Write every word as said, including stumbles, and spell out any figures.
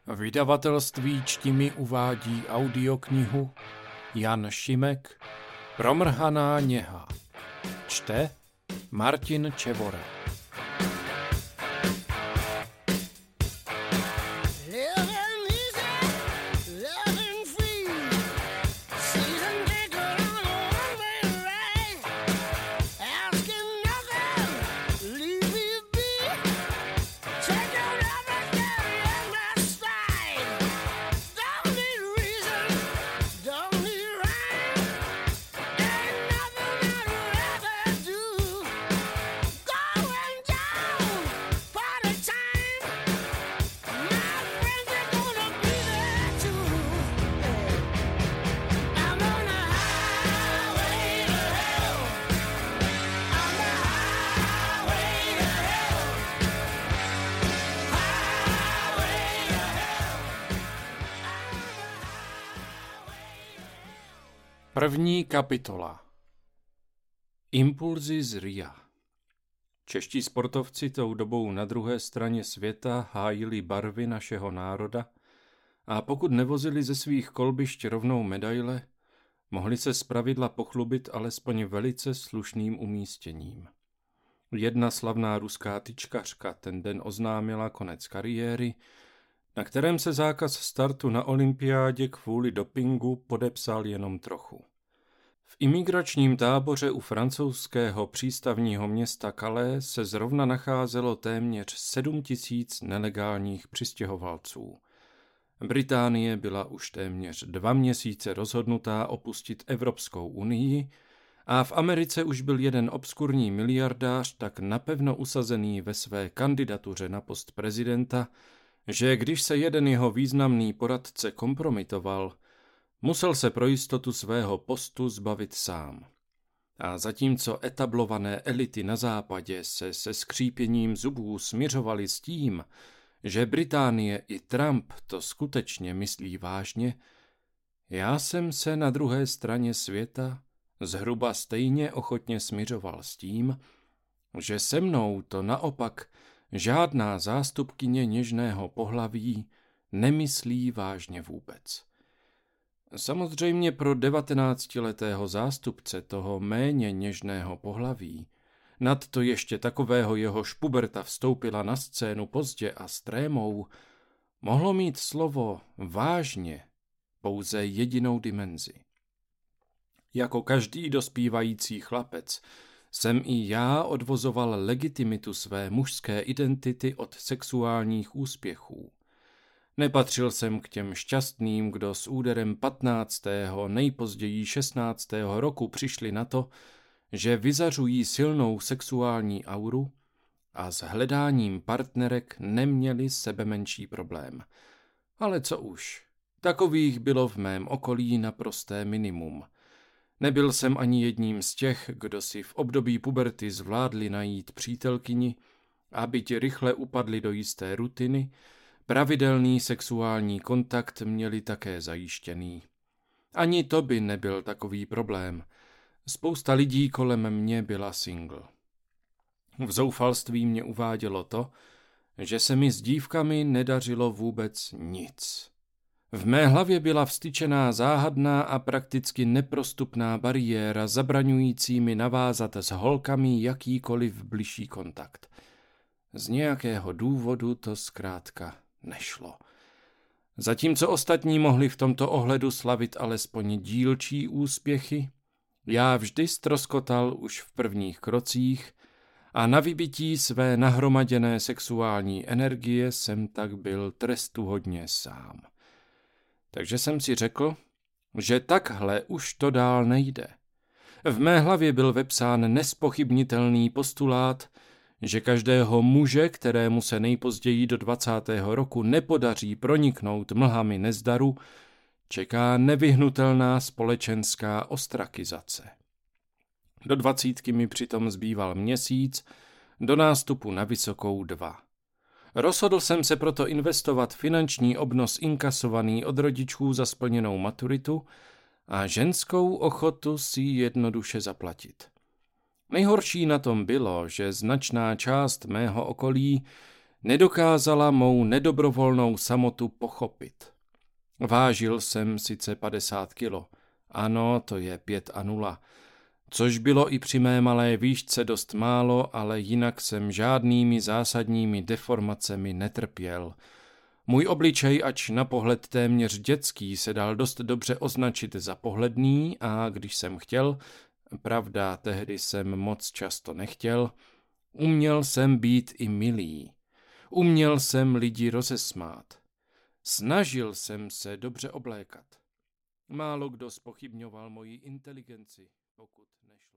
Vydavatelství Čtimi uvádí audioknihu Jan Šimek Promrhaná něha. Čte Martin Čevora. První kapitola. Impulzy z Ria. Čeští sportovci tou dobou na druhé straně světa hájili barvy našeho národa a pokud nevozili ze svých kolbišť rovnou medaile, mohli se zpravidla pochlubit alespoň velice slušným umístěním. Jedna slavná ruská tyčkařka ten den oznámila konec kariéry, na kterém se zákaz startu na olympiádě kvůli dopingu podepsal jenom trochu. V imigračním táboře u francouzského přístavního města Calais se zrovna nacházelo téměř sedm tisíc nelegálních přistěhovalců. Británie byla už téměř dva měsíce rozhodnutá opustit Evropskou unii a v Americe už byl jeden obskurní miliardář tak napevno usazený ve své kandidatuře na post prezidenta, že když se jeden jeho významný poradce kompromitoval, musel se pro jistotu svého postu zbavit sám. A zatímco etablované elity na západě se se skřípěním zubů smiřovaly s tím, že Británie i Trump to skutečně myslí vážně, já jsem se na druhé straně světa zhruba stejně ochotně smiřoval s tím, že se mnou to naopak žádná zástupkyně něžného pohlaví nemyslí vážně vůbec. Samozřejmě pro devatenáctiletého zástupce toho méně něžného pohlaví, nadto ještě takového jehož puberta vstoupila na scénu pozdě a s trémou, mohlo mít slovo vážně pouze jedinou dimenzi. Jako každý dospívající chlapec jsem i já odvozoval legitimitu své mužské identity od sexuálních úspěchů. Nepatřil jsem k těm šťastným, kdo s úderem patnáctého, nejpozději šestnáctého roku přišli na to, že vyzařují silnou sexuální auru a s hledáním partnerek neměli sebemenší problém. Ale co už, takových bylo v mém okolí naprosté minimum. Nebyl jsem ani jedním z těch, kdo si v období puberty zvládli najít přítelkyni a byť rychle upadli do jisté rutiny, pravidelný sexuální kontakt měli také zajištěný. Ani to by nebyl takový problém. Spousta lidí kolem mě byla single. V zoufalství mě uvádělo to, že se mi s dívkami nedařilo vůbec nic. V mé hlavě byla vstyčená záhadná a prakticky neprostupná bariéra zabraňující mi navázat s holkami jakýkoliv bližší kontakt. Z nějakého důvodu to zkrátka nešlo. Zatímco ostatní mohli v tomto ohledu slavit alespoň dílčí úspěchy, já vždy ztroskotal už v prvních krocích a na vybití své nahromaděné sexuální energie jsem tak byl trestuhodně sám. Takže jsem si řekl, že takhle už to dál nejde. V mé hlavě byl vepsán nespochybnitelný postulát, že každého muže, kterému se nejpozději do dvacátého roku nepodaří proniknout mlhami nezdaru, čeká nevyhnutelná společenská ostrakizace. Do dvacítky mi přitom zbýval měsíc, do nástupu na vysokou dva. Rozhodl jsem se proto investovat finanční obnos inkasovaný od rodičů za splněnou maturitu a ženskou ochotu si jednoduše zaplatit. Nejhorší na tom bylo, že značná část mého okolí nedokázala mou nedobrovolnou samotu pochopit. Vážil jsem sice padesát kilo, ano, to je pět a nula, což bylo i při mé malé výšce dost málo, ale jinak jsem žádnými zásadními deformacemi netrpěl. Můj obličej, ač na pohled téměř dětský, se dal dost dobře označit za pohledný a když jsem chtěl, pravda, tehdy jsem moc často nechtěl, uměl jsem být i milý. Uměl jsem lidi rozesmát. Snažil jsem se dobře oblékat. Málo kdo zpochybňoval moji inteligenci, pokud nešlo.